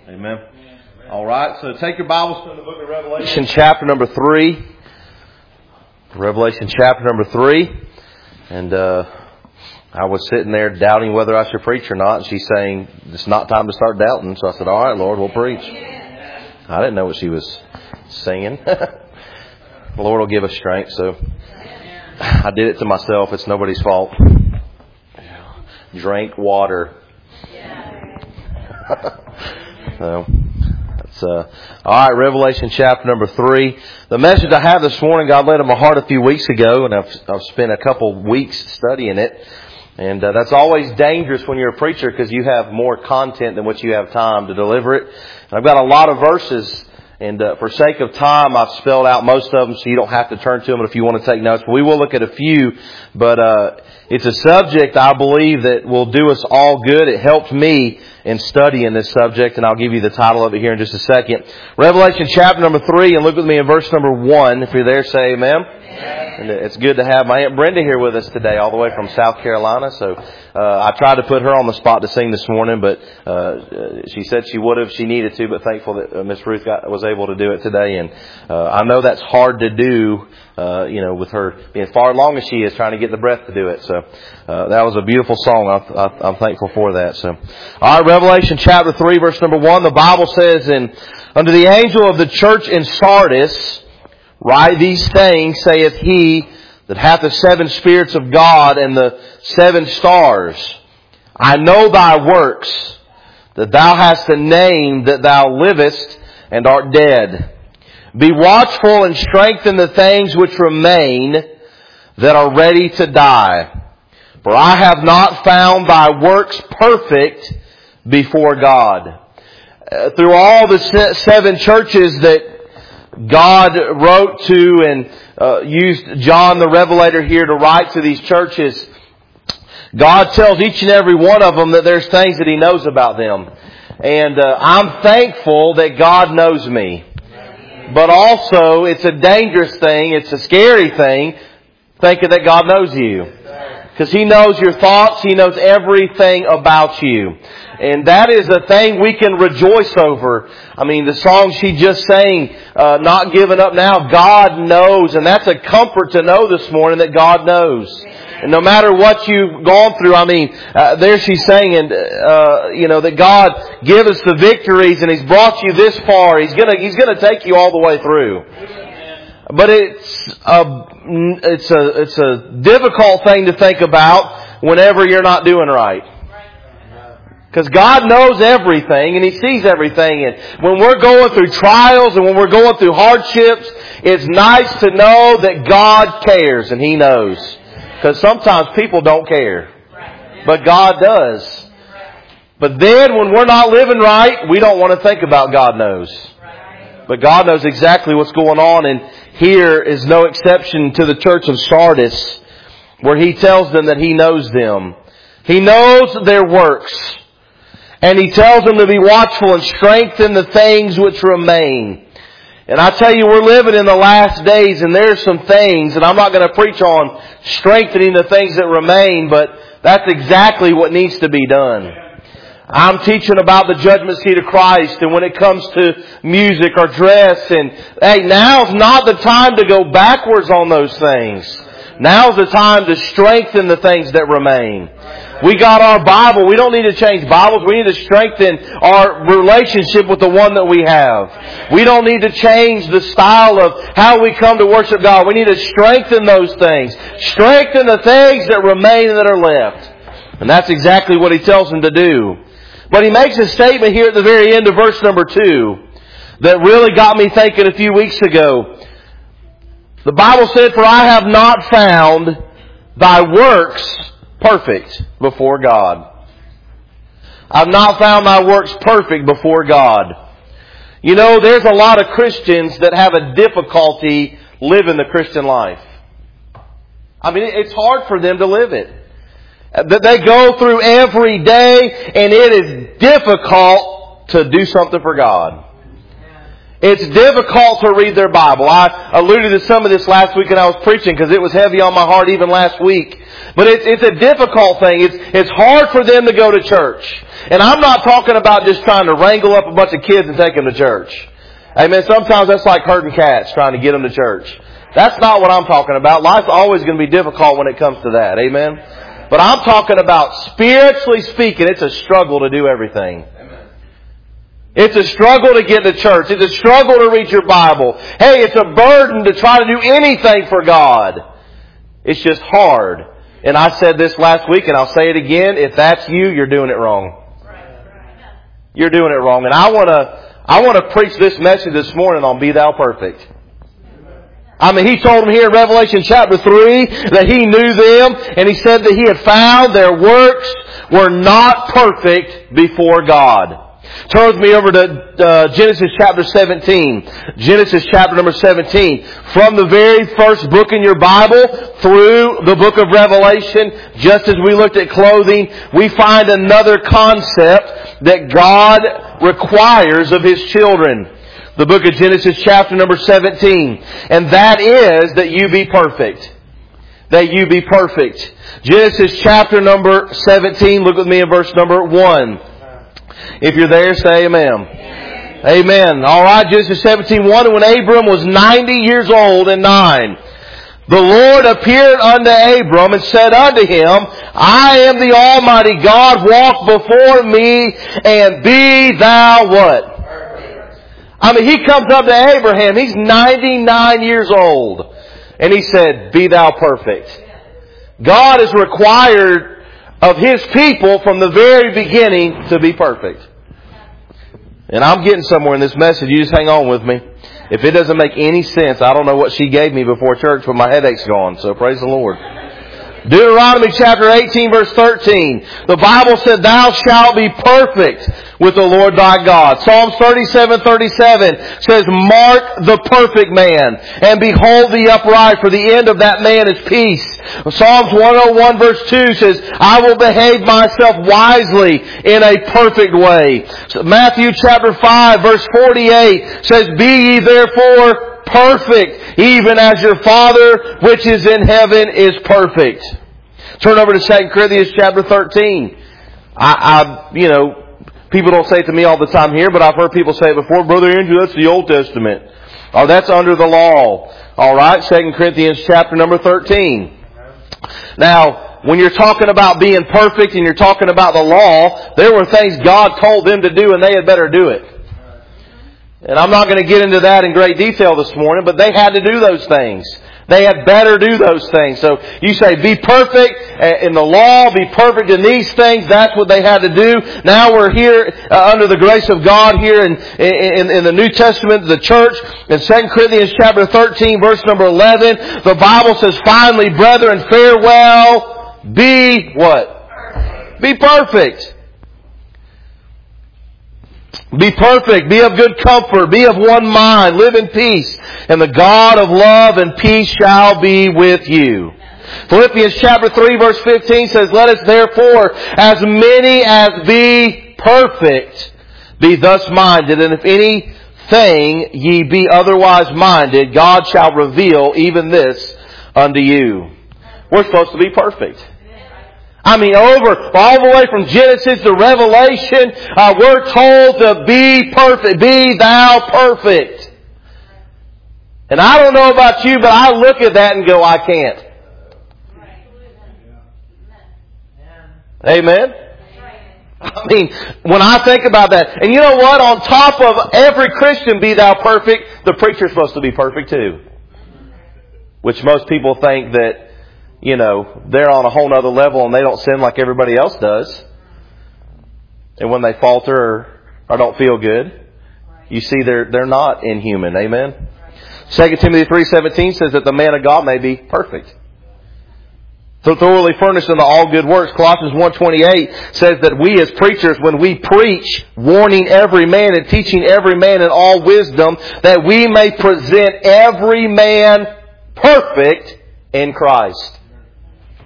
Amen. All right, so take your Bibles to the book of Revelation, chapter number 3. Revelation chapter number 3. And I was sitting there doubting whether I should preach or not. And she's saying, it's not time to start doubting. So I said, all right, Lord, we'll preach. I didn't know what she was singing. The Lord will give us strength. So I did it to myself. It's nobody's fault. Drink water. So, that's, all right, Revelation chapter number 3. The message I have this morning, God laid on my heart a few weeks ago, and I've spent a couple weeks studying it. And that's always dangerous when you're a preacher because you have more content than what you have time to deliver it. And I've got a lot of verses, and for sake of time, I've spelled out most of them so you don't have to turn to them if you want to take notes. But we will look at a few, but it's a subject I believe that will do us all good. It helped me in studying this subject, and I'll give you the title of it here in just a second. Revelation chapter number 3, and look with me in verse number 1. If you're there, say amen. And it's good to have my Aunt Brenda here with us today, all the way from South Carolina. So I tried to put her on the spot to sing this morning, but she said she would have if she needed to, but thankful that Miss Ruth was able to do it today. And I know that's hard to do, with her being far along as she is, trying to get the breath to do it. So that was a beautiful song. I'm thankful for that. So, all right, Revelation chapter 3, verse number 1. The Bible says, unto the angel of the church in Sardis, write these things, saith he that hath the 7 spirits of God and the 7 stars. I know thy works, that thou hast a name, that thou livest and art dead. Be watchful and strengthen the things which remain that are ready to die. For I have not found thy works perfect before God. Through all the 7 churches that God wrote to and used John the Revelator here to write to these churches, God tells each and every one of them that there's things that He knows about them. And I'm thankful that God knows me. But also, it's a dangerous thing, it's a scary thing, thinking that God knows you. Because He knows your thoughts, He knows everything about you. And that is a thing we can rejoice over. I mean, the song she just sang, Not Giving Up Now, God knows. And that's a comfort to know this morning that God knows. And no matter what you've gone through, I mean, there she's saying, that God give us the victories and He's brought you this far. He's gonna take you all the way through. But it's a difficult thing to think about whenever you're not doing right. Because God knows everything and He sees everything. And when we're going through trials and when we're going through hardships, it's nice to know that God cares and He knows. Because sometimes people don't care. But God does. But then when we're not living right, we don't want to think about God knows. But God knows exactly what's going on. And here is no exception to the church of Sardis, where He tells them that He knows them. He knows their works. And He tells them to be watchful and strengthen the things which remain. And I tell you, we're living in the last days, and there's some things, and I'm not going to preach on strengthening the things that remain, but that's exactly what needs to be done. I'm teaching about the judgment seat of Christ, and when it comes to music or dress, and hey, now's not the time to go backwards on those things. Now's the time to strengthen the things that remain. We got our Bible. We don't need to change Bibles. We need to strengthen our relationship with the one that we have. We don't need to change the style of how we come to worship God. We need to strengthen those things. Strengthen the things that remain and that are left. And that's exactly what He tells them to do. But He makes a statement here at the very end of verse number 2 that really got me thinking a few weeks ago. The Bible said, for I have not found thy works perfect before God. I've not found thy works perfect before God. You know, there's a lot of Christians that have a difficulty living the Christian life. I mean, it's hard for them to live it. That they go through every day and it is difficult to do something for God. It's difficult to read their Bible. I alluded to some of this last week when I was preaching because it was heavy on my heart even last week. But it's a difficult thing. It's hard for them to go to church. And I'm not talking about just trying to wrangle up a bunch of kids and take them to church. Amen. Sometimes that's like herding cats, trying to get them to church. That's not what I'm talking about. Life's always going to be difficult when it comes to that. Amen. But I'm talking about spiritually speaking, it's a struggle to do everything. It's a struggle to get to church. It's a struggle to read your Bible. Hey, it's a burden to try to do anything for God. It's just hard. And I said this last week and I'll say it again. If that's you, you're doing it wrong. You're doing it wrong. And I want to preach this message this morning on Be Thou Perfect. I mean, He told them here in Revelation chapter 3 that He knew them, and He said that He had found their works were not perfect before God. Turn with me over to Genesis chapter 17. Genesis chapter number 17. From the very first book in your Bible through the book of Revelation, just as we looked at clothing, we find another concept that God requires of His children. The book of Genesis chapter number 17. And that is that you be perfect. That you be perfect. Genesis chapter number 17. Look with me in verse number 1. If you're there, say amen. Amen. Amen. All right, Genesis 17:1. And when Abram was 90 years old and 9, the Lord appeared unto Abram and said unto him, I am the Almighty God. Walk before me and be thou what? I mean, He comes up to Abraham. He's 99 years old. And He said, be thou perfect. God is required of His people from the very beginning to be perfect. And I'm getting somewhere in this message. You just hang on with me. If it doesn't make any sense, I don't know what she gave me before church, but my headache's gone. So praise the Lord. Deuteronomy chapter 18 verse 13. The Bible said, thou shalt be perfect with the Lord thy God. Psalms 37:37 says, mark the perfect man and behold the upright, for the end of that man is peace. Psalms 101 verse 2 says, I will behave myself wisely in a perfect way. Matthew chapter 5 verse 48 says, be ye therefore perfect, even as your Father which is in heaven is perfect. Turn over to 2 Corinthians chapter 13. People don't say it to me all the time here, but I've heard people say it before. Brother Andrew, that's the Old Testament. Oh, that's under the law. All right, 2 Corinthians chapter number 13. Now, when you're talking about being perfect and you're talking about the law, there were things God told them to do and they had better do it. And I'm not going to get into that in great detail this morning, but they had to do those things. They had better do those things. So you say, be perfect in the law, be perfect in these things. That's what they had to do. Now we're here under the grace of God here in the New Testament, the church. In 2 Corinthians chapter 13, verse number 11, the Bible says, finally, brethren, farewell, be what? Perfect. Be perfect. Be perfect, be of good comfort, be of one mind, live in peace, and the God of love and peace shall be with you. Philippians chapter 3 verse 15 says, let us therefore, as many as be perfect, be thus minded, and if anything ye be otherwise minded, God shall reveal even this unto you. We're supposed to be perfect. I mean, all the way from Genesis to Revelation, we're told to be perfect. Be thou perfect. And I don't know about you, but I look at that and go, I can't. Amen? I mean, when I think about that, and you know what? On top of every Christian be thou perfect, the preacher's supposed to be perfect too. Which most people think that, they're on a whole other level and they don't sin like everybody else does. And when they falter or don't feel good, you see they're not inhuman. Amen? 2 Timothy 3:17 says that the man of God may be perfect, thoroughly furnished unto all good works. Colossians 1:28 says that we as preachers, when we preach, warning every man and teaching every man in all wisdom, that we may present every man perfect in Christ.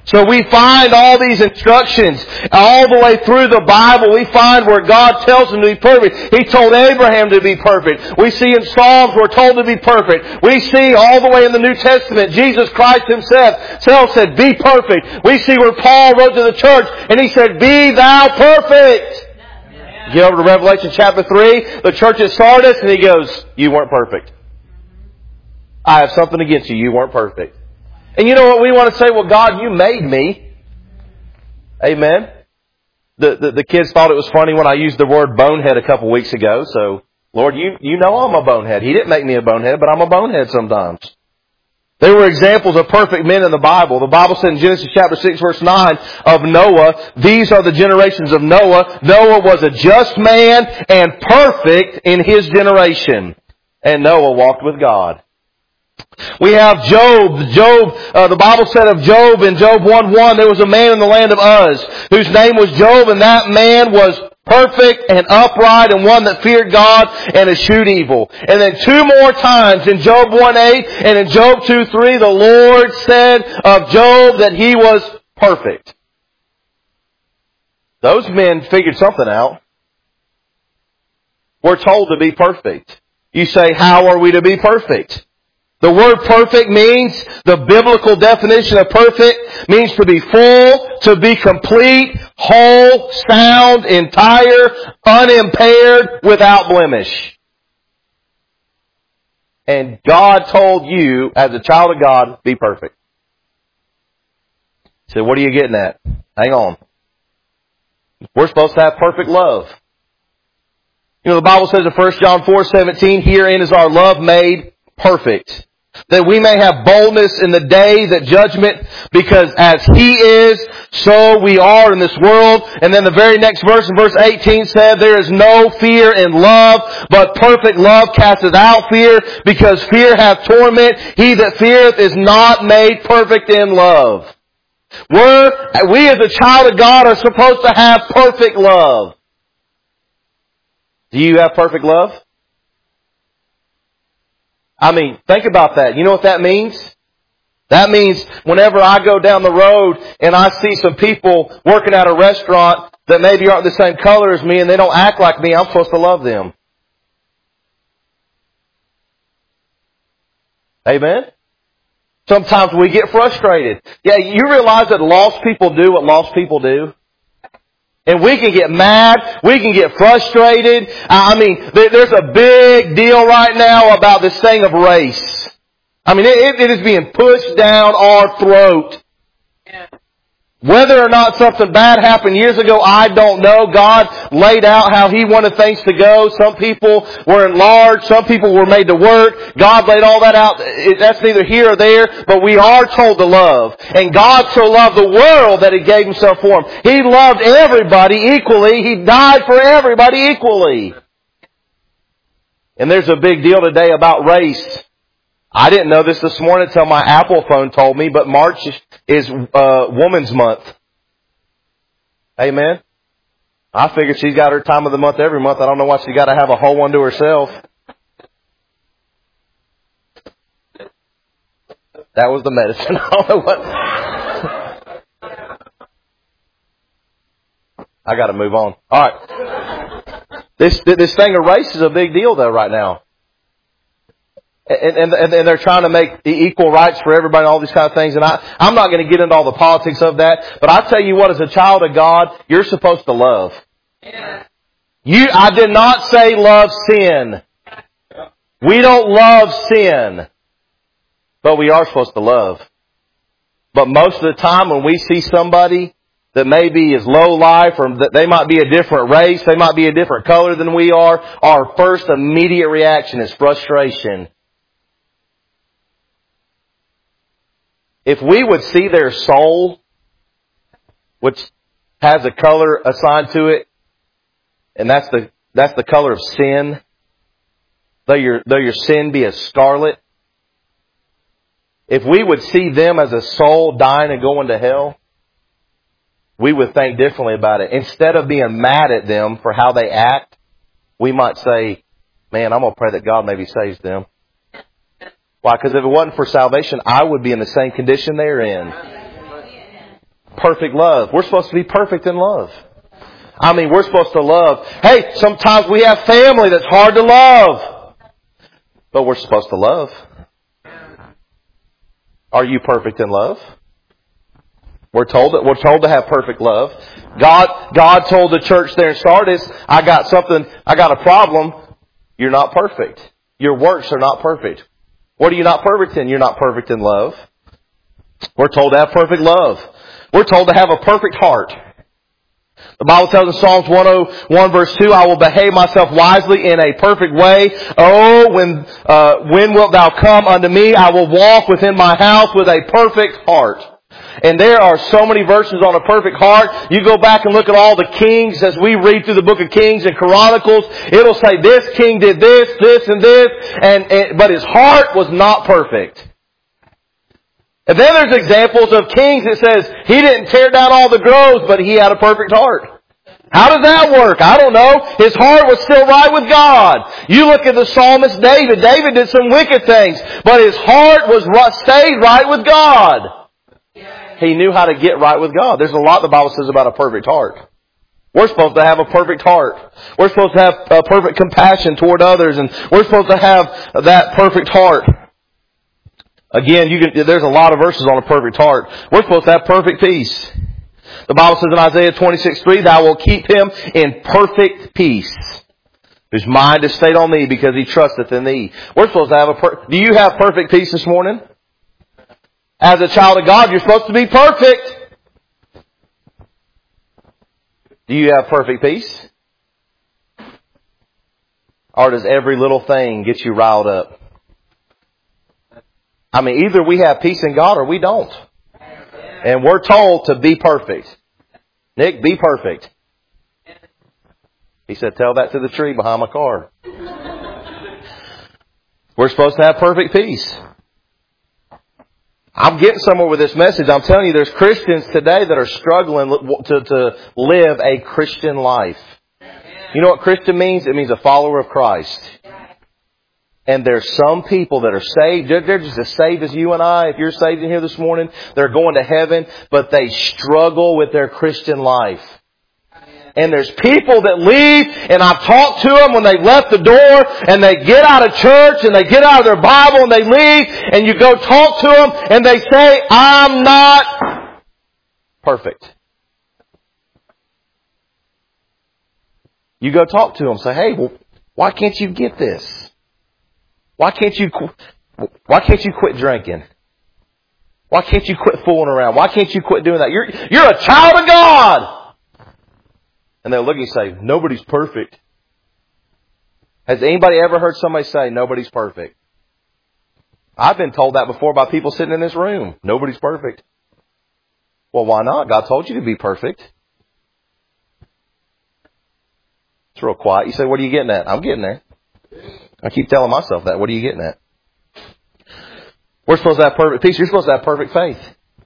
So we find all these instructions all the way through the Bible. We find where God tells him to be perfect. He told Abraham to be perfect. We see in Psalms we're told to be perfect. We see all the way in the New Testament, Jesus Christ himself said, be perfect. We see where Paul wrote to the church and he said, be thou perfect. Get over to Revelation chapter 3, the church at Sardis, and he goes, you weren't perfect. I have something against you. You weren't perfect. And you know what we want to say? Well, God, you made me. Amen. The kids thought it was funny when I used the word bonehead a couple weeks ago. So, Lord, you know I'm a bonehead. He didn't make me a bonehead, but I'm a bonehead sometimes. There were examples of perfect men in the Bible. The Bible said in Genesis chapter 6 verse 9 of Noah, these are the generations of Noah. Noah was a just man and perfect in his generation. And Noah walked with God. We have Job. The Bible said of Job in Job 1:1, there was a man in the land of Uz whose name was Job, and that man was perfect and upright and one that feared God and eschewed evil. And then two more times in Job 1:8 and in Job 2:3, the Lord said of Job that he was perfect. Those men figured something out. We're told to be perfect. You say, how are we to be perfect? The word perfect means, the biblical definition of perfect means to be full, to be complete, whole, sound, entire, unimpaired, without blemish. And God told you, as a child of God, be perfect. So what are you getting at? Hang on. We're supposed to have perfect love. You know, the Bible says in 1 John 4:17, herein is our love made perfect, that we may have boldness in the day that judgment, because as He is, so we are in this world. And then the very next verse, in verse 18, said, there is no fear in love, but perfect love casteth out fear, because fear hath torment. He that feareth is not made perfect in love. We as a child of God are supposed to have perfect love. Do you have perfect love? I mean, think about that. You know what that means? That means whenever I go down the road and I see some people working at a restaurant that maybe aren't the same color as me and they don't act like me, I'm supposed to love them. Amen? Sometimes we get frustrated. Yeah, you realize that lost people do what lost people do? And we can get mad. We can get frustrated. I mean, there's a big deal right now about this thing of race. I mean, it is being pushed down our throat. Yeah. Whether or not something bad happened years ago, I don't know. God laid out how He wanted things to go. Some people were enlarged. Some people were made to work. God laid all that out. That's neither here or there. But we are told to love. And God so loved the world that He gave Himself for them. He loved everybody equally. He died for everybody equally. And there's a big deal today about race. I didn't know this morning until my Apple phone told me, but March is Women's Month. Amen. I figured she's got her time of the month every month. I don't know why she got to have a whole one to herself. That was the medicine. I don't know what. I got to move on. All right. This thing of race is a big deal though right now. And they're trying to make the equal rights for everybody and all these kind of things. And I'm not going to get into all the politics of that. But I tell you what, as a child of God, you're supposed to love. Yeah. I did not say love sin. We don't love sin. But we are supposed to love. But most of the time when we see somebody that maybe is low life, or that they might be a different race, they might be a different color than we are, our first immediate reaction is frustration. If we would see their soul, which has a color assigned to it, and that's the color of sin, though your sin be as scarlet, if we would see them as a soul dying and going to hell, we would think differently about it. Instead of being mad at them for how they act, we might say, man, I'm going to pray that God maybe saves them. Why? Because if it wasn't for salvation, I would be in the same condition they're in. perfect love. We're supposed to be perfect in love. I mean, we're supposed to love. Hey, sometimes we have family that's hard to love. But we're supposed to love. Are you perfect in love? We're told to have perfect love. God told the church there in Sardis, I got a problem. You're not perfect. Your works are not perfect. What are you not perfect in? You're not perfect in love. We're told to have perfect love. We're told to have a perfect heart. The Bible tells in Psalms 101 verse 2, I will behave myself wisely in a perfect way. Oh, when wilt thou come unto me? I will walk within my house with a perfect heart. And there are so many verses on a perfect heart. You go back and look at all the kings as we read through the book of Kings and Chronicles. It'll say this king did this, and this, but his heart was not perfect. And then there's examples of kings that says he didn't tear down all the groves, but he had a perfect heart. How does that work? I don't know. His heart was still right with God. You look at the psalmist David. David did some wicked things, but his heart stayed right with God. He knew how to get right with God. There's a lot the Bible says about a perfect heart. We're supposed to have a perfect heart. We're supposed to have a perfect compassion toward others, and we're supposed to have that perfect heart. Again, there's a lot of verses on a perfect heart. We're supposed to have perfect peace. The Bible says in Isaiah 26:3, Thou wilt keep him in perfect peace, whose mind is stayed on thee because he trusteth in thee. We're supposed to have do you have perfect peace this morning? As a child of God, you're supposed to be perfect. Do you have perfect peace? Or does every little thing get you riled up? I mean, either we have peace in God or we don't. And we're told to be perfect. Nick, be perfect. He said, tell that to the tree behind my car. We're supposed to have perfect peace. I'm getting somewhere with this message. I'm telling you, there's Christians today that are struggling to live a Christian life. You know what Christian means? It means a follower of Christ. And there's some people that are saved. They're just as saved as you and I. If you're saved in here this morning, they're going to heaven, but they struggle with their Christian life. And there's people that leave, and I've talked to them when they've left the door, and they get out of church, and they get out of their Bible, and they leave, and you go talk to them, and they say, I'm not perfect. You go talk to them, say, hey, well, why can't you get this? Why can't you quit drinking? Why can't you quit fooling around? Why can't you quit doing that? You're a child of God! And they'll look at you and say, nobody's perfect. Has anybody ever heard somebody say, nobody's perfect? I've been told that before by people sitting in this room. Nobody's perfect. Well, why not? God told you to be perfect. It's real quiet. You say, what are you getting at? I'm getting there. I keep telling myself that. What are you getting at? We're supposed to have perfect peace. You're supposed to have perfect faith.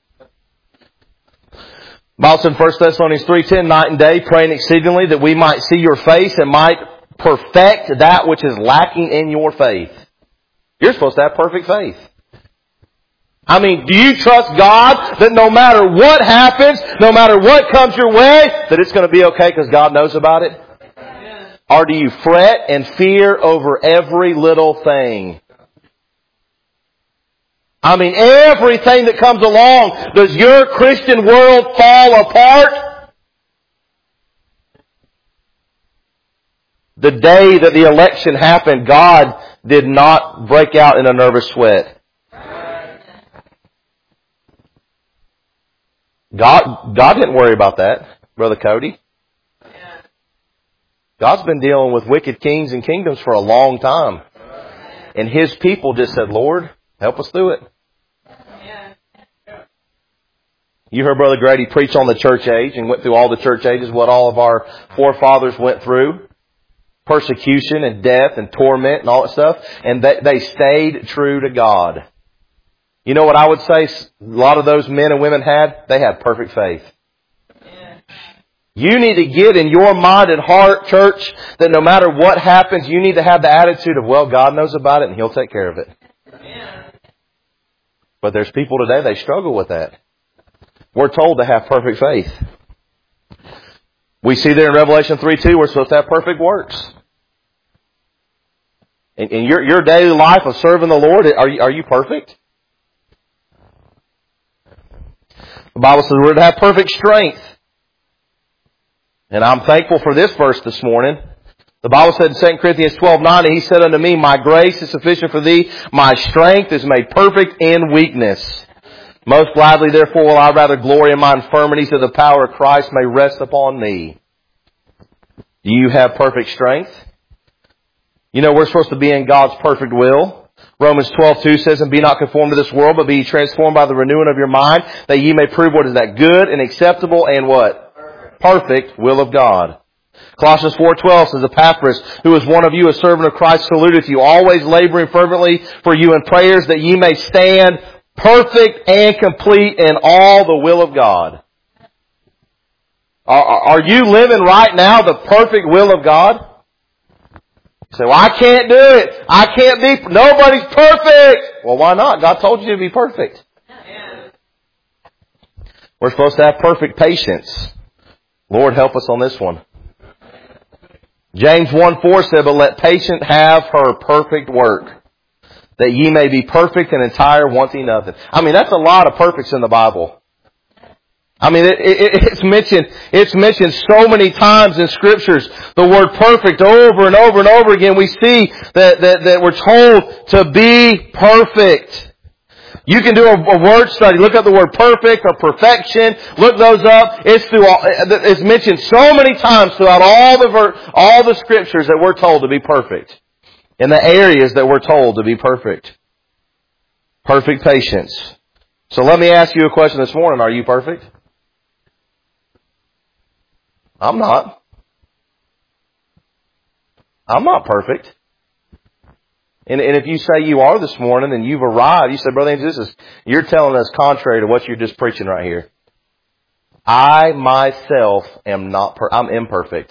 Bible said in 1 Thessalonians 3:10, night and day, praying exceedingly that we might see your face and might perfect that which is lacking in your faith. You're supposed to have perfect faith. I mean, do you trust God that no matter what happens, no matter what comes your way, that it's going to be okay because God knows about it? Or do you fret and fear over every little thing? I mean, everything that comes along, does your Christian world fall apart? The day that the election happened, God did not break out in a nervous sweat. God didn't worry about that, Brother Cody. God's been dealing with wicked kings and kingdoms for a long time. And His people just said, Lord, help us through it. You heard Brother Grady preach on the church age and went through all the church ages, what all of our forefathers went through. Persecution and death and torment and all that stuff. And they stayed true to God. You know what I would say a lot of those men and women had? They had perfect faith. You need to get in your mind and heart, church, that no matter what happens, you need to have the attitude of, well, God knows about it and He'll take care of it. But there's people today, they struggle with that. We're told to have perfect faith. We see there in Revelation 3:2, we're supposed to have perfect works. In your daily life of serving the Lord, are you perfect? The Bible says we're to have perfect strength. And I'm thankful for this verse this morning. The Bible said in 2 Corinthians 12:9, He said unto me, My grace is sufficient for thee, my strength is made perfect in weakness. Most gladly, therefore, will I rather glory in my infirmities, that the power of Christ may rest upon me. Do you have perfect strength? You know, we're supposed to be in God's perfect will. Romans 12:2 says, And be not conformed to this world, but be transformed by the renewing of your mind, that ye may prove what is that good and acceptable and what? Perfect will of God. Colossians 4:12 says, Epaphras, who is one of you, a servant of Christ, saluteth you, always laboring fervently for you in prayers, that ye may stand perfect and complete in all the will of God. Are you living right now the perfect will of God? You say, well, I can't do it. I can't be, nobody's perfect. Well, why not? God told you to be perfect. We're supposed to have perfect patience. Lord, help us on this one. James 1:4 said, But let patience have her perfect work, that ye may be perfect and entire, wanting nothing. I mean, that's a lot of perfects in the Bible. I mean, it's mentioned so many times in Scriptures. The word perfect over and over and over again. We see that we're told to be perfect. You can do a word study. Look up the word perfect or perfection. Look those up. It's mentioned so many times throughout all the Scriptures that we're told to be perfect. In the areas that we're told to be perfect. Perfect patience. So let me ask you a question this morning. Are you perfect? I'm not. I'm not perfect. And if you say you are this morning and you've arrived, you say, Brother Andrew, you're telling us contrary to what you're just preaching right here. I myself am I'm imperfect.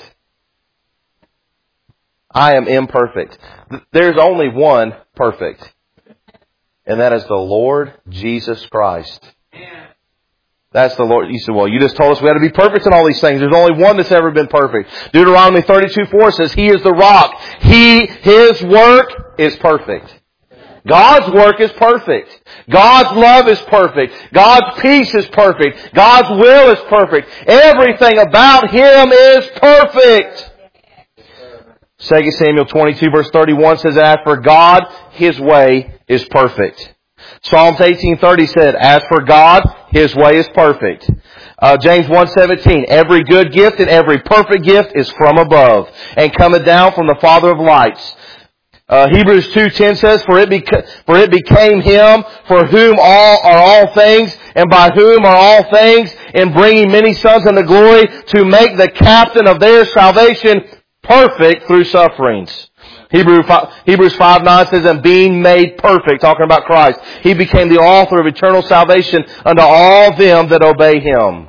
I am imperfect. There's only one perfect. And that is the Lord Jesus Christ. That's the Lord. You said, well, you just told us we had to be perfect in all these things. There's only one that's ever been perfect. Deuteronomy 32:4 says, He is the rock. His work is perfect. God's work is perfect. God's love is perfect. God's peace is perfect. God's will is perfect. Everything about Him is perfect. 2 Samuel 22 verse 31 says, As for God, His way is perfect. Psalms 18:30 said, As for God, His way is perfect. James 1:17, Every good gift and every perfect gift is from above, and cometh down from the Father of lights. Hebrews 2:10 says, For it became Him for whom are all things, and by whom are all things, in bringing many sons unto glory, to make the captain of their salvation perfect through sufferings. Hebrews 5:9 says, And being made perfect, talking about Christ, He became the author of eternal salvation unto all them that obey Him.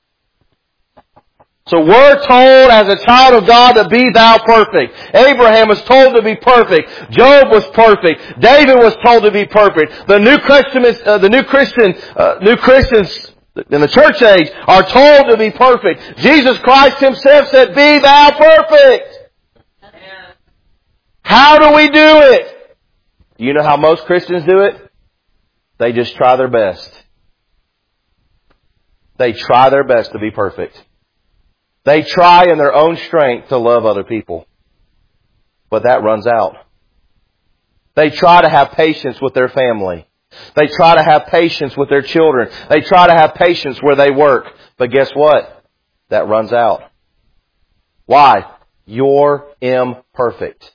So we're told as a child of God to be thou perfect. Abraham was told to be perfect. Job was perfect. David was told to be perfect. The new Christians in the church age are told to be perfect. Jesus Christ Himself said, Be thou perfect. How do we do it? You know how most Christians do it? They just try their best. They try their best to be perfect. They try in their own strength to love other people. But that runs out. They try to have patience with their family. They try to have patience with their children. They try to have patience where they work. But guess what? That runs out. Why? You're imperfect.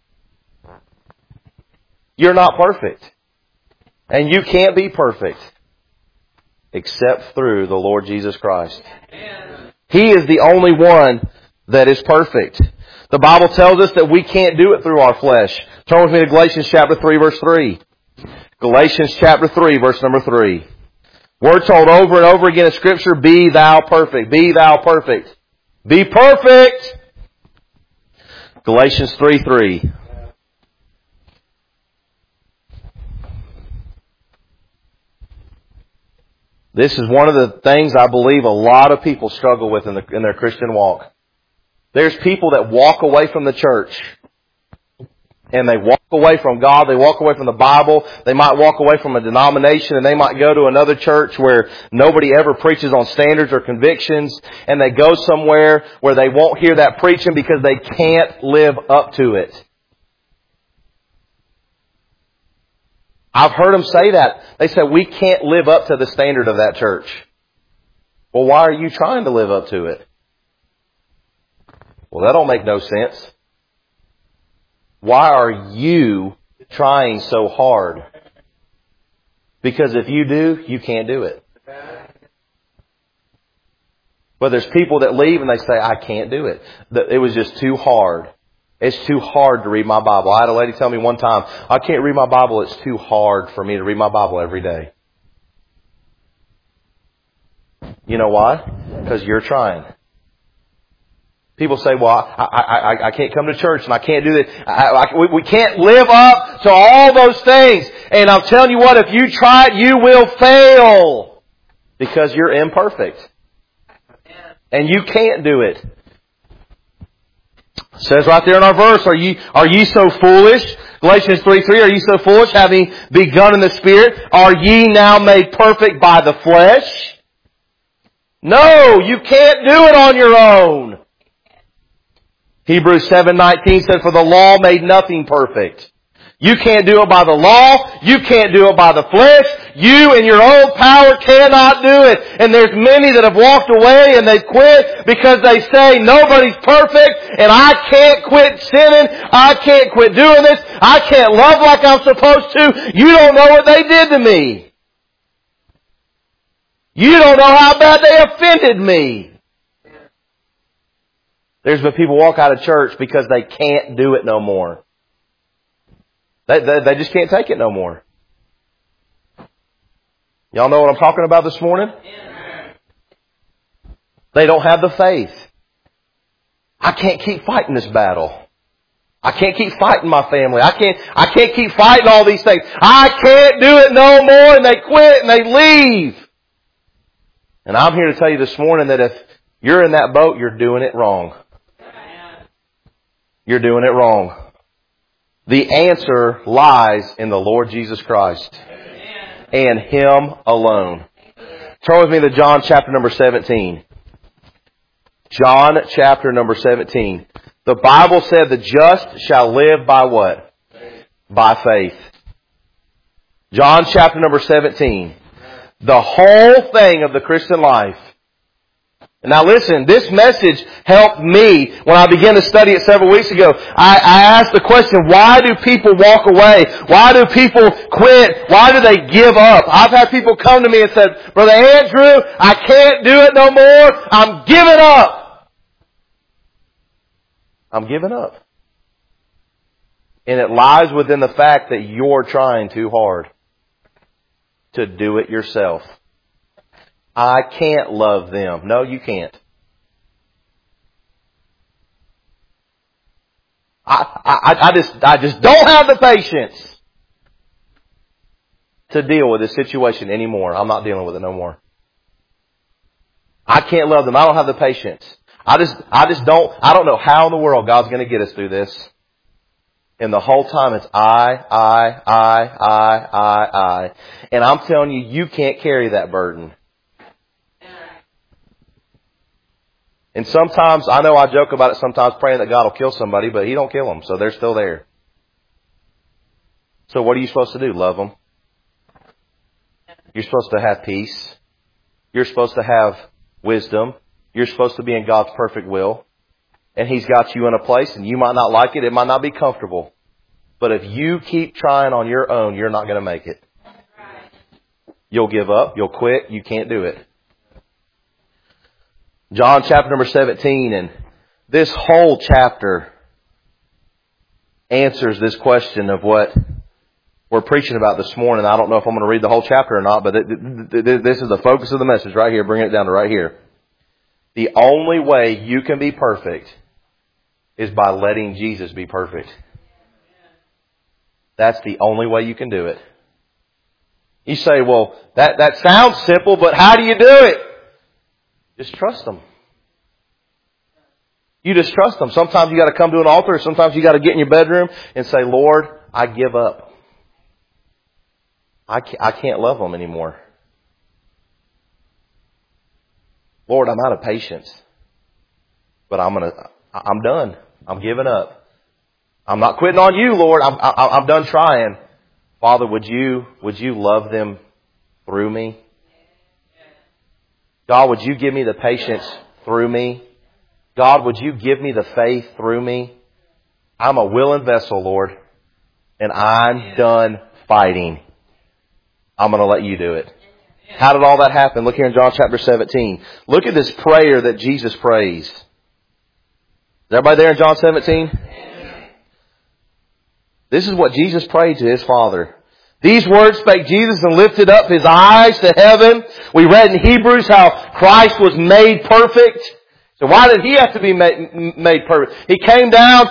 You're not perfect. And you can't be perfect except through the Lord Jesus Christ. He is the only one that is perfect. The Bible tells us that we can't do it through our flesh. Turn with me to Galatians chapter 3, verse 3. Galatians chapter 3, verse number 3. We're told over and over again in Scripture, Be thou perfect. Be thou perfect. Be perfect. Galatians 3:3. This is one of the things I believe a lot of people struggle with in their Christian walk. There's people that walk away from the church. And they walk away from God. They walk away from the Bible. They might walk away from a denomination, and they might go to another church where nobody ever preaches on standards or convictions. And they go somewhere where they won't hear that preaching because they can't live up to it. I've heard them say that. They say, we can't live up to the standard of that church. Well, why are you trying to live up to it? Well, that don't make no sense. Why are you trying so hard? Because if you do, you can't do it. But there's people that leave and they say, I can't do it. It was just too hard. It's too hard to read my Bible. I had a lady tell me one time, I can't read my Bible. It's too hard for me to read my Bible every day. You know why? Because you're trying. People say, well, I can't come to church and I can't do that. We can't live up to all those things. And I'm telling you what, if you try it, you will fail. Because you're imperfect. And you can't do it. It says right there in our verse, are ye so foolish? Galatians 3:3, are ye so foolish, having begun in the Spirit? Are ye now made perfect by the flesh? No, you can't do it on your own. Hebrews 7:19 says, for the law made nothing perfect. You can't do it by the law. You can't do it by the flesh. You in your own power cannot do it. And there's many that have walked away and they've quit because they say nobody's perfect and I can't quit sinning. I can't quit doing this. I can't love like I'm supposed to. You don't know what they did to me. You don't know how bad they offended me. There's been people walk out of church because they can't do it no more. They just can't take it no more. Y'all know what I'm talking about this morning? They don't have the faith. I can't keep fighting this battle. I can't keep fighting my family. I can't keep fighting all these things. I can't do it no more, and they quit and they leave. And I'm here to tell you this morning that if you're in that boat, you're doing it wrong. You're doing it wrong. The answer lies in the Lord Jesus Christ. And Him alone. Turn with me to John chapter number 17. John chapter number 17. The Bible said the just shall live by what? By faith. John chapter number 17. The whole thing of the Christian life. Now listen, this message helped me when I began to study it several weeks ago. I asked the question, why do people walk away? Why do people quit? Why do they give up? I've had people come to me and said, Brother Andrew, I can't do it no more. I'm giving up. I'm giving up. And it lies within the fact that you're trying too hard to do it yourself. I can't love them. No, you can't. I just don't have the patience to deal with this situation anymore. I'm not dealing with it no more. I can't love them. I don't have the patience. I don't know how in the world God's going to get us through this. And the whole time it's I. And I'm telling you, you can't carry that burden. And sometimes, I know I joke about it sometimes, praying that God will kill somebody, but He don't kill them, so they're still there. So what are you supposed to do? Love them. You're supposed to have peace. You're supposed to have wisdom. You're supposed to be in God's perfect will. And He's got you in a place, and you might not like it. It might not be comfortable. But if you keep trying on your own, you're not going to make it. You'll give up. You'll quit. You can't do it. John chapter number 17, and this whole chapter answers this question of what we're preaching about this morning. I don't know if I'm going to read the whole chapter or not, but this is the focus of the message right here. Bring it down to right here. The only way you can be perfect is by letting Jesus be perfect. That's the only way you can do it. You say, well, that sounds simple, but how do you do it? Just trust Him. You just trust Him. Sometimes you got to come to an altar. Sometimes you got to get in your bedroom and say, Lord, I give up. I can't love them anymore. Lord, I'm out of patience. But I'm done. I'm giving up. I'm not quitting on you, Lord. I'm done trying. Father, would you love them through me? God, would you give me the patience through me? God, would you give me the faith through me? I'm a willing vessel, Lord, and I'm done fighting. I'm going to let you do it. How did all that happen? Look here in John chapter 17. Look at this prayer that Jesus prays. Is everybody there in John 17? This is what Jesus prayed to His Father. These words spake Jesus and lifted up His eyes to heaven. We read in Hebrews how Christ was made perfect. So why did He have to be made perfect? He came down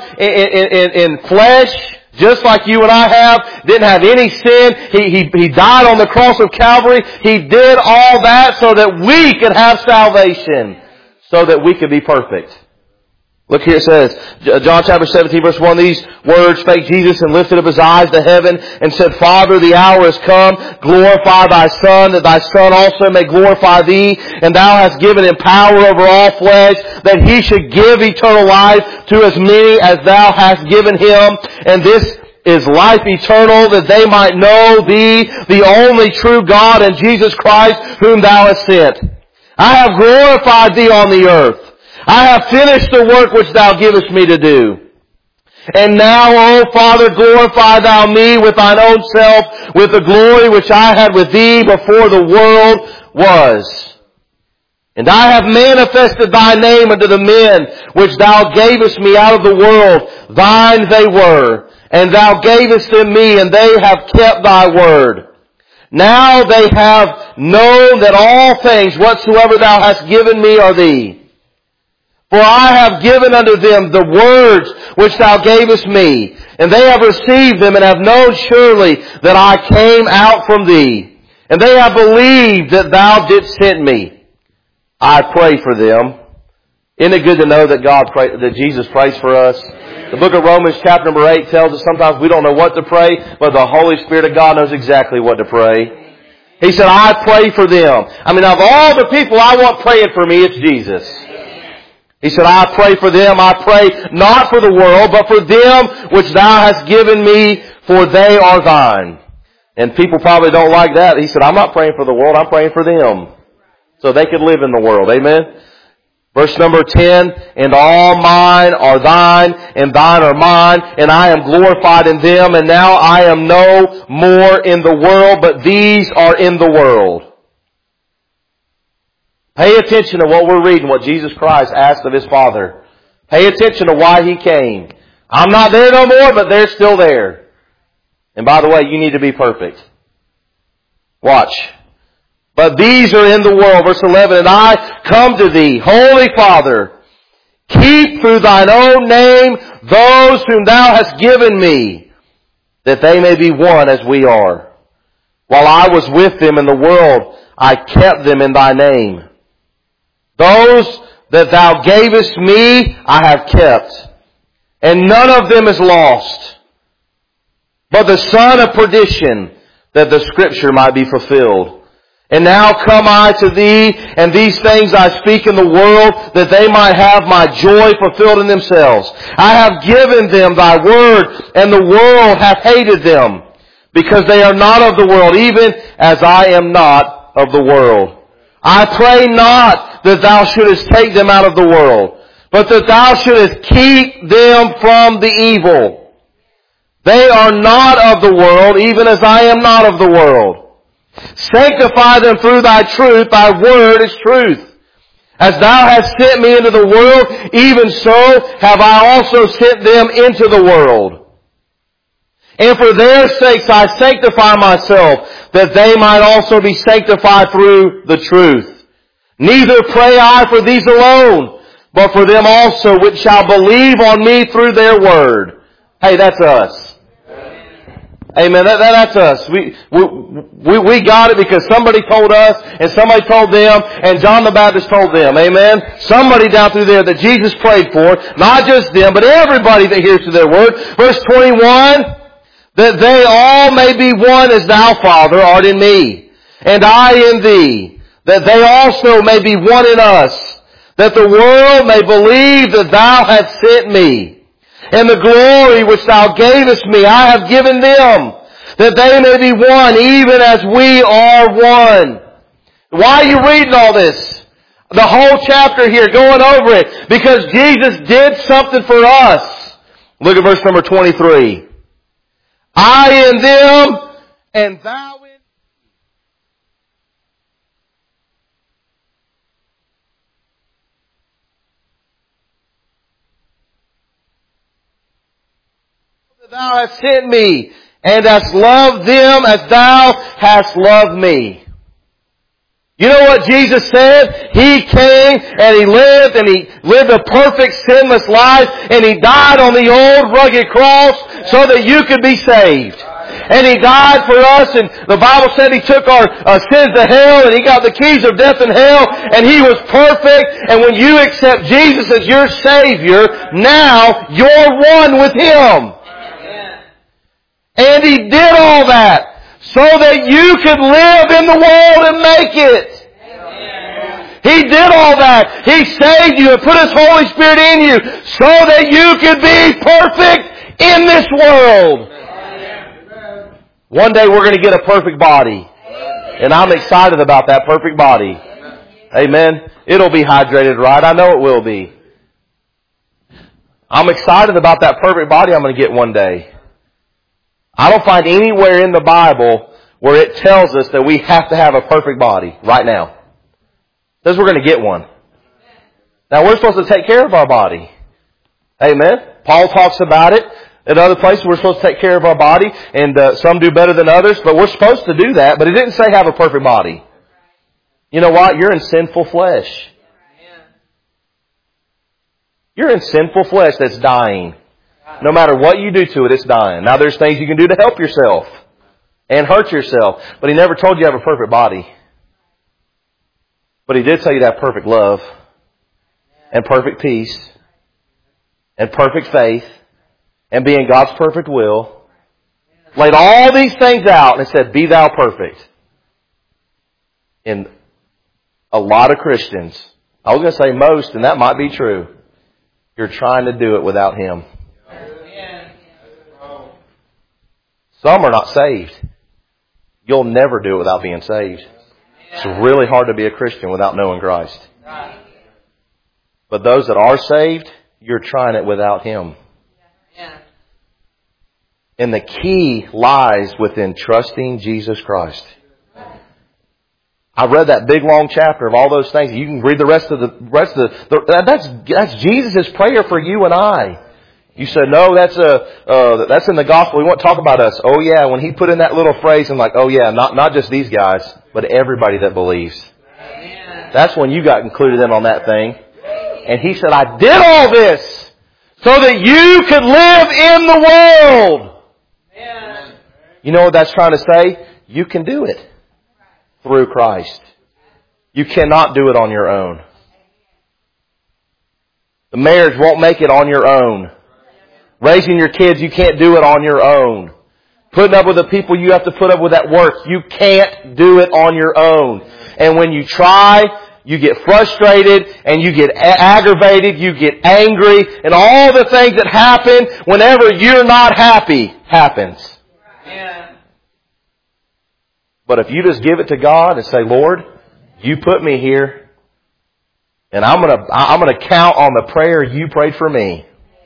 in flesh, just like you and I have. Didn't have any sin. He died on the cross of Calvary. He did all that so that we could have salvation. So that we could be perfect. Look here, it says, John chapter 17 verse 1, these words spake Jesus and lifted up His eyes to heaven and said, Father, the hour is come. Glorify Thy Son, that Thy Son also may glorify Thee. And Thou hast given Him power over all flesh, that He should give eternal life to as many as Thou hast given Him. And this is life eternal, that they might know Thee, the only true God, and Jesus Christ, whom Thou hast sent. I have glorified Thee on the earth. I have finished the work which Thou givest me to do. And now, O Father, glorify Thou me with Thine own self, with the glory which I had with Thee before the world was. And I have manifested Thy name unto the men which Thou gavest me out of the world. Thine they were, and Thou gavest them me, and they have kept Thy word. Now they have known that all things whatsoever Thou hast given me are Thee. For I have given unto them the words which Thou gavest me, and they have received them, and have known surely that I came out from Thee. And they have believed that Thou didst send me. I pray for them. Isn't it good to know that that Jesus prays for us? The book of Romans chapter number 8 tells us sometimes we don't know what to pray, but the Holy Spirit of God knows exactly what to pray. He said, I pray for them. I mean, of all the people I want praying for me, it's Jesus. He said, I pray for them. I pray not for the world, but for them which Thou hast given me, for they are Thine. And people probably don't like that. He said, I'm not praying for the world. I'm praying for them. So they could live in the world. Amen? Verse number 10, and all mine are Thine, and Thine are mine, and I am glorified in them, and now I am no more in the world, but these are in the world. Pay attention to what we're reading, what Jesus Christ asked of His Father. Pay attention to why He came. I'm not there no more, but they're still there. And by the way, you need to be perfect. Watch. But these are in the world. Verse 11, and I come to Thee, Holy Father, keep through Thine own name those whom Thou hast given me, that they may be one as we are. While I was with them in the world, I kept them in Thy name. Those that Thou gavest me, I have kept, and none of them is lost, but the son of perdition, that the Scripture might be fulfilled. And now come I to Thee, and these things I speak in the world, that they might have my joy fulfilled in themselves. I have given them Thy word, and the world hath hated them, because they are not of the world, even as I am not of the world. I pray not that Thou shouldest take them out of the world, but that Thou shouldest keep them from the evil. They are not of the world, even as I am not of the world. Sanctify them through Thy truth. Thy word is truth. As Thou hast sent me into the world, even so have I also sent them into the world. And for their sakes I sanctify myself, that they might also be sanctified through the truth. Neither pray I for these alone, but for them also which shall believe on me through their word. Hey, that's us. Amen. That's us. We got it because somebody told us and somebody told them and John the Baptist told them. Amen. Somebody down through there that Jesus prayed for, not just them, but everybody that hears to their word. Verse 21, that they all may be one as thou, Father, art in me, and I in thee, that they also may be one in us, that the world may believe that thou hast sent me. And the glory which thou gavest me, I have given them, that they may be one, even as we are one. Why are you reading all this? The whole chapter here, going over it. Because Jesus did something for us. Look at verse number 23. I in them, and thou in me. Thou hast sent me, and hast loved them as thou hast loved me. You know what Jesus said? He came and He lived a perfect sinless life and He died on the old rugged cross so that you could be saved. And He died for us, and the Bible said He took our sins to hell, and He got the keys of death and hell, and He was perfect. And when you accept Jesus as your Savior, now you're one with Him. And He did all that so that you could live in the world and make it. Amen. He did all that. He saved you and put His Holy Spirit in you so that you could be perfect in this world. Amen. One day we're going to get a perfect body. And I'm excited about that perfect body. Amen. It'll be hydrated right. I know it will be. I'm excited about that perfect body I'm going to get one day. I don't find anywhere in the Bible where it tells us that we have to have a perfect body right now. It says we're going to get one. Now we're supposed to take care of our body. Amen. Paul talks about it. At other places we're supposed to take care of our body, and some do better than others, but we're supposed to do that, but it didn't say have a perfect body. You know what? You're in sinful flesh. You're in sinful flesh that's dying. No matter what you do to it, it's dying. Now there's things you can do to help yourself and hurt yourself. But He never told you to have a perfect body. But He did tell you to have perfect love and perfect peace and perfect faith and be in God's perfect will. Laid all these things out and said, be thou perfect. And a lot of Christians, I was going to say most, and that might be true, you're trying to do it without Him. Some are not saved. You'll never do it without being saved. It's really hard to be a Christian without knowing Christ. But those that are saved, you're trying it without Him. And the key lies within trusting Jesus Christ. I read that big long chapter of all those things. You can read the rest of that's Jesus' prayer for you and I. You said, no, that's in the gospel. We won't talk about us. Oh yeah, when He put in that little phrase and like, oh yeah, not just these guys, but everybody that believes. Amen. That's when you got included in on that thing. And He said, I did all this so that you could live in the world. Amen. You know what that's trying to say? You can do it through Christ. You cannot do it on your own. The marriage won't make it on your own. Raising your kids, you can't do it on your own. Putting up with the people you have to put up with at work, you can't do it on your own. And when you try, you get frustrated and you get aggravated, you get angry, and all the things that happen whenever you're not happy happens. Yeah. But if you just give it to God and say, Lord, you put me here, and I'm gonna count on the prayer you prayed for me.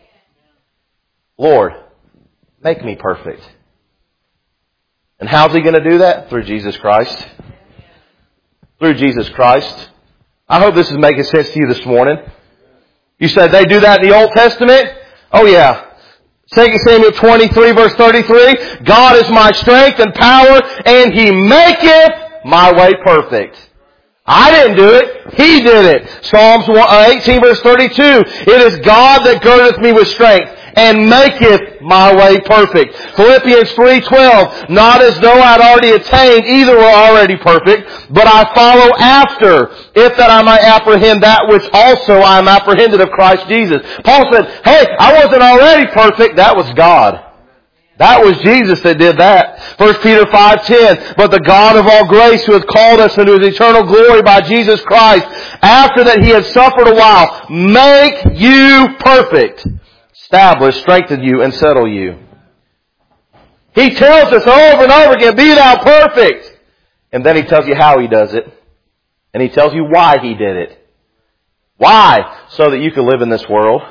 Lord, make me perfect. And how's He going to do that? Through Jesus Christ. Through Jesus Christ. I hope this is making sense to you this morning. You said they do that in the Old Testament? Oh yeah. 2 Samuel 23 verse 33. God is my strength and power, and He maketh my way perfect. I didn't do it. He did it. Psalms 18 verse 32. It is God that girdeth me with strength and maketh my way perfect. Philippians 3:12, not as though I'd already attained, either were already perfect, but I follow after, if that I might apprehend that which also I am apprehended of Christ Jesus. Paul said, hey, I wasn't already perfect, that was God. That was Jesus that did that. 1 Peter 5:10, but the God of all grace who hath called us into His eternal glory by Jesus Christ, after that He had suffered a while, make you perfect, establish, strengthen you, and settle you. He tells us over and over again, be thou perfect. And then He tells you how He does it. And He tells you why He did it. Why? So that you can live in this world.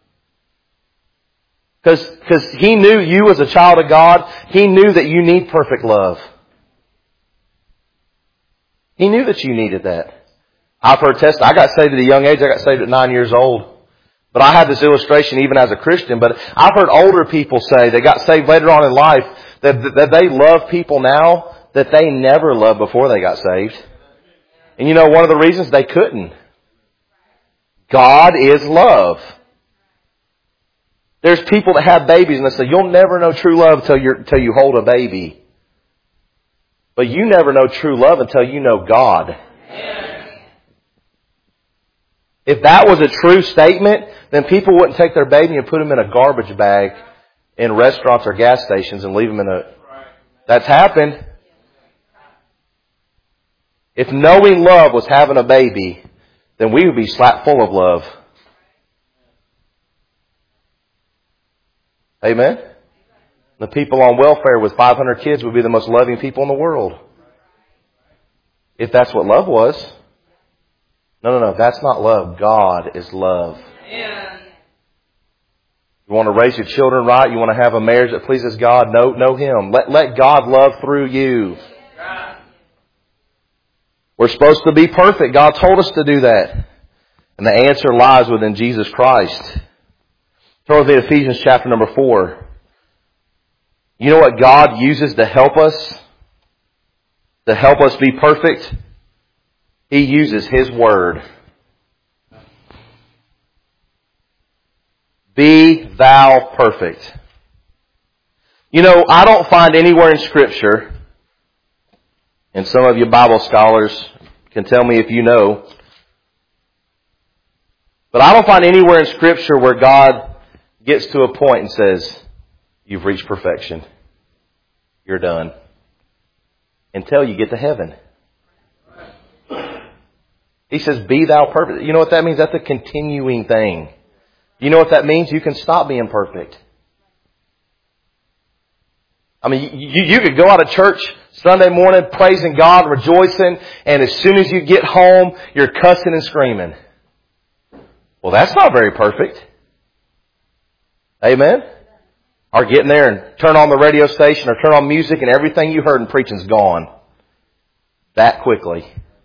Because He knew you as a child of God, He knew that you need perfect love. He knew that you needed that. I've heard I got saved at a young age. I got saved at 9 years old. But I had this illustration even as a Christian. But I've heard older people say they got saved later on in life that they love people now that they never loved before they got saved. And you know one of the reasons they couldn't. God is love. There's people that have babies and they say, you'll never know true love until you hold a baby. But you never know true love until you know God. If that was a true statement, then people wouldn't take their baby and put them in a garbage bag in restaurants or gas stations and leave them in a... That's happened. If knowing love was having a baby, then we would be slapped full of love. Amen? The people on welfare with 500 kids would be the most loving people in the world. If that's what love was. No. That's not love. God is love. Amen. You want to raise your children right? You want to have a marriage that pleases God? Know Him. Let God love through you. We're supposed to be perfect. God told us to do that. And the answer lies within Jesus Christ. Turn with me to Ephesians chapter number 4. You know what God uses to help us? To help us be perfect? He uses His Word. Be thou perfect. You know, I don't find anywhere in Scripture, and some of you Bible scholars can tell me if you know, but I don't find anywhere in Scripture where God gets to a point and says, you've reached perfection. You're done. Until you get to heaven. He says, be thou perfect. You know what that means? That's a continuing thing. You know what that means? You can stop being perfect. I mean, you could go out of church Sunday morning praising God, rejoicing, and as soon as you get home, you're cussing and screaming. Well, that's not very perfect. Amen? Or getting there and turn on the radio station or turn on music and everything you heard in preaching's gone. That quickly.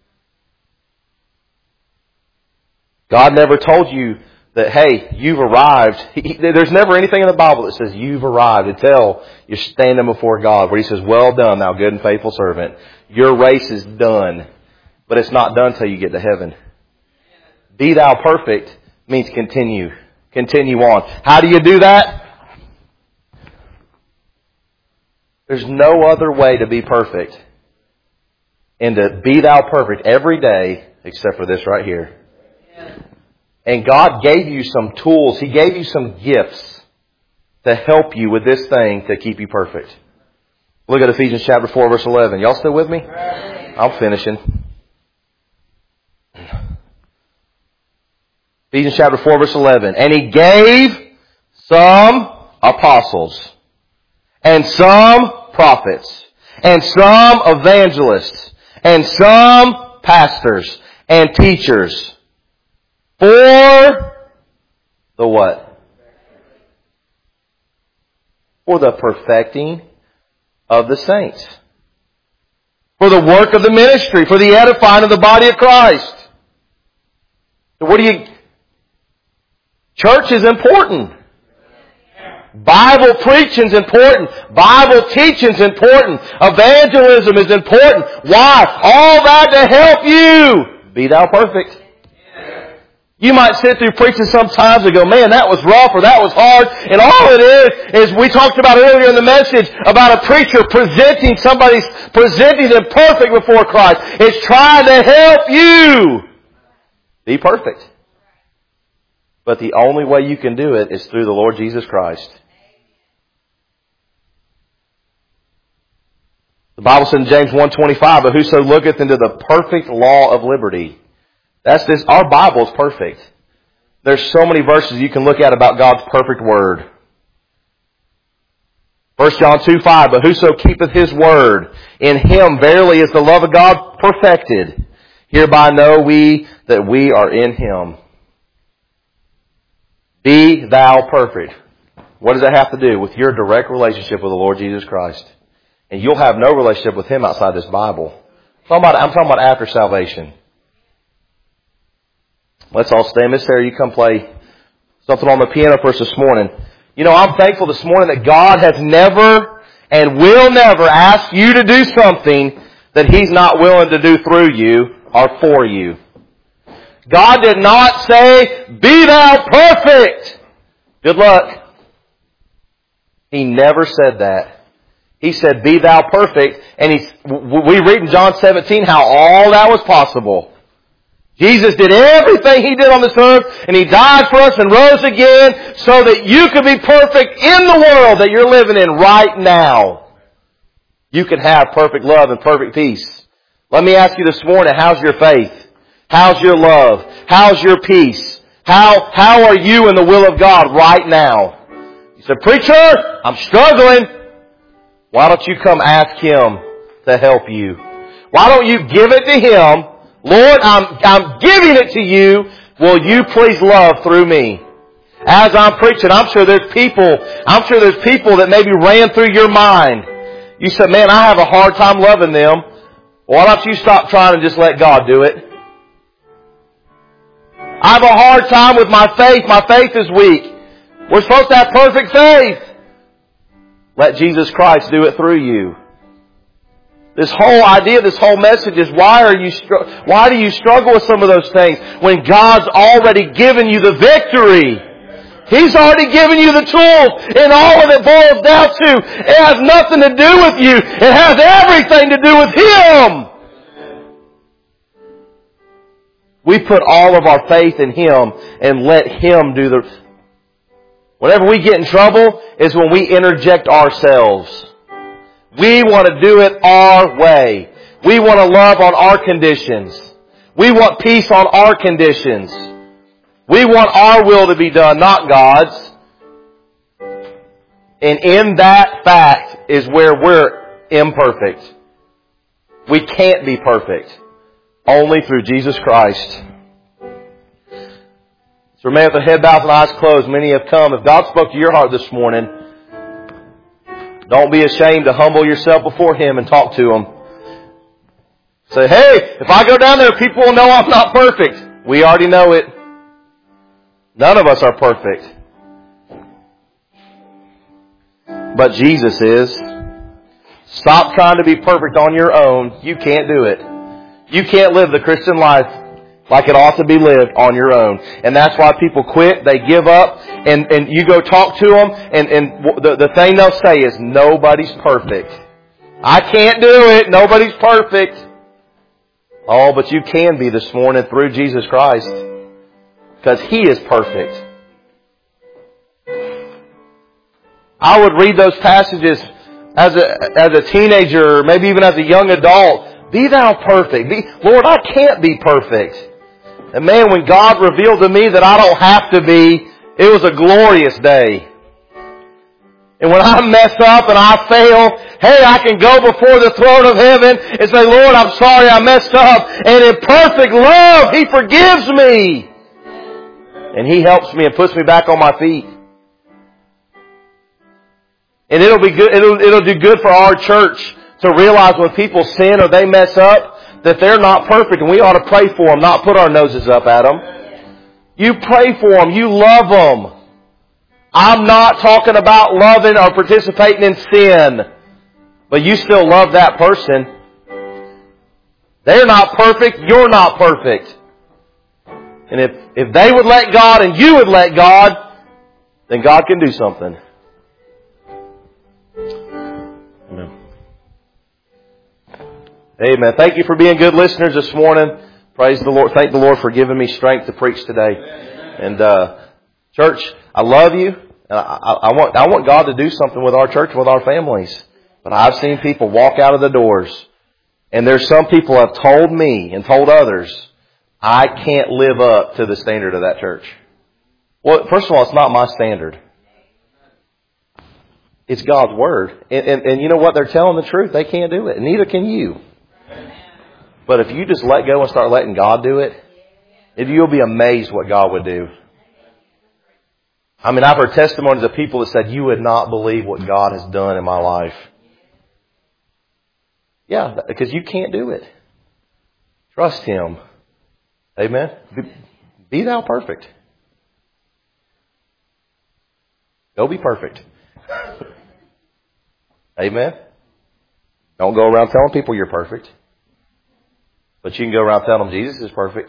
God never told you that, hey, you've arrived. There's never anything in the Bible that says you've arrived until you're standing before God where He says, well done, thou good and faithful servant. Your race is done. But it's not done till you get to heaven. Be thou perfect means continue. Continue on. How do you do that? There's no other way to be perfect and to be thou perfect every day except for this right here. And God gave you some tools. He gave you some gifts to help you with this thing to keep you perfect. Look at Ephesians chapter 4 verse 11. Y'all still with me? I'm finishing. Ephesians chapter 4 verse 11. And He gave some apostles, and some prophets, and some evangelists, and some pastors and teachers for the what? For the perfecting of the saints. For the work of the ministry, for the edifying of the body of Christ. So church is important. Bible preaching is important. Bible teaching is important. Evangelism is important. Why? All that to help you be thou perfect. You might sit through preaching sometimes and go, man, that was rough or that was hard. And all it is we talked about earlier in the message about a preacher presenting them perfect before Christ. It's trying to help you be perfect. But the only way you can do it is through the Lord Jesus Christ. The Bible says in James 1:25, but whoso looketh into the perfect law of liberty. Our Bible is perfect. There's so many verses you can look at about God's perfect Word. 1 John 2:5, but whoso keepeth His Word, in him verily is the love of God perfected. Hereby know we that we are in Him. Be thou perfect. What does that have to do with your direct relationship with the Lord Jesus Christ? And you'll have no relationship with Him outside this Bible. I'm talking about after salvation. Let's all stand. Miss Sarah, you come play something on the piano for us this morning. You know, I'm thankful this morning that God has never and will never ask you to do something that He's not willing to do through you or for you. God did not say, be thou perfect. Good luck. He never said that. He said, be thou perfect. And we read in John 17 how all that was possible. Jesus did everything He did on this earth, and He died for us and rose again so that you could be perfect in the world that you're living in right now. You can have perfect love and perfect peace. Let me ask you this morning, how's your faith? How's your love? How's your peace? How are you in the will of God right now? You said, preacher, I'm struggling. Why don't you come ask Him to help you? Why don't you give it to Him? Lord, I'm giving it to you. Will you please love through me? As I'm preaching, I'm sure there's people that maybe ran through your mind. You said, man, I have a hard time loving them. Why don't you stop trying and just let God do it? I have a hard time with my faith. My faith is weak. We're supposed to have perfect faith. Let Jesus Christ do it through you. This whole idea, this whole message is why do you struggle with some of those things when God's already given you the victory? He's already given you the tools, and all of it boils down to, it has nothing to do with you. It has everything to do with Him. We put all of our faith in Him and let Him do the... Whenever we get in trouble is when we interject ourselves. We want to do it our way. We want to love on our conditions. We want peace on our conditions. We want our will to be done, not God's. And in that fact is where we're imperfect. We can't be perfect. Only through Jesus Christ. So remain with the head bowed and eyes closed. Many have come. If God spoke to your heart this morning, don't be ashamed to humble yourself before Him and talk to Him. Say, hey, if I go down there, people will know I'm not perfect. We already know it. None of us are perfect. But Jesus is. Stop trying to be perfect on your own. You can't do it. You can't live the Christian life like it ought to be lived on your own. And that's why people quit, they give up, and you go talk to them, and the thing they'll say is, nobody's perfect. I can't do it, nobody's perfect. Oh, but you can be this morning through Jesus Christ. Because He is perfect. I would read those passages as a teenager, or maybe even as a young adult. Be thou perfect. Lord, I can't be perfect. And man, when God revealed to me that I don't have to be, it was a glorious day. And when I mess up and I fail, hey, I can go before the throne of heaven and say, Lord, I'm sorry I messed up. And in perfect love, He forgives me. And He helps me and puts me back on my feet. And it'll be good. It'll do good for our church to realize when people sin or they mess up that they're not perfect, and we ought to pray for them, not put our noses up at them. You pray for them. You love them. I'm not talking about loving or participating in sin, but you still love that person. They're not perfect. You're not perfect. And if they would let God and you would let God, then God can do something. Amen. Amen. Thank you for being good listeners this morning. Praise the Lord. Thank the Lord for giving me strength to preach today. And church, I love you. And I want God to do something with our church, with our families. But I've seen people walk out of the doors. And there's some people have told me and told others, I can't live up to the standard of that church. Well, first of all, it's not my standard. It's God's Word. And you know what? They're telling the truth. They can't do it. And neither can you. But if you just let go and start letting God do it, you'll be amazed what God would do. I mean, I've heard testimonies of people that said, you would not believe what God has done in my life. Yeah, because you can't do it. Trust Him. Amen. Be thou perfect. Go be perfect. Amen. Don't go around telling people you're perfect. But you can go around telling them Jesus is perfect.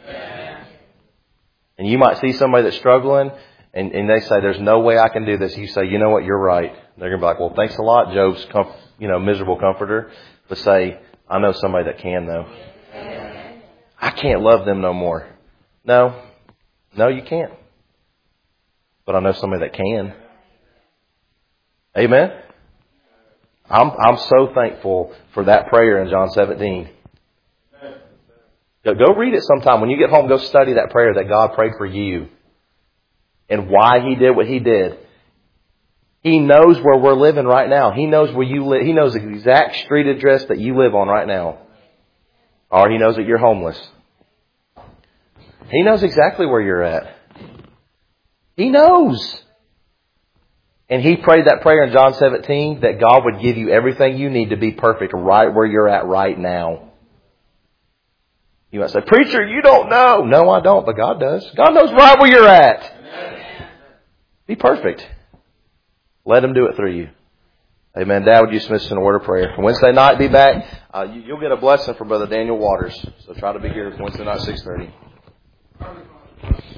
And you might see somebody that's struggling and they say, there's no way I can do this. You say, you know what, you're right. They're going to be like, well, thanks a lot, Job's miserable comforter. But say, I know somebody that can though. I can't love them no more. No, you can't. But I know somebody that can. Amen. I'm so thankful for that prayer in John 17. Go read it sometime. When you get home, go study that prayer that God prayed for you. And why He did what He did. He knows where we're living right now. He knows where you live. He knows the exact street address that you live on right now. Or He knows that you're homeless. He knows exactly where you're at. He knows. And He prayed that prayer in John 17 that God would give you everything you need to be perfect right where you're at right now. You might say, preacher, you don't know. No, I don't, but God does. God knows right where you're at. Be perfect. Let Him do it through you. Amen. Dad, would you dismiss us in a word of prayer? Wednesday night, be back. You'll get a blessing from Brother Daniel Waters. So try to be here Wednesday night, 6:30.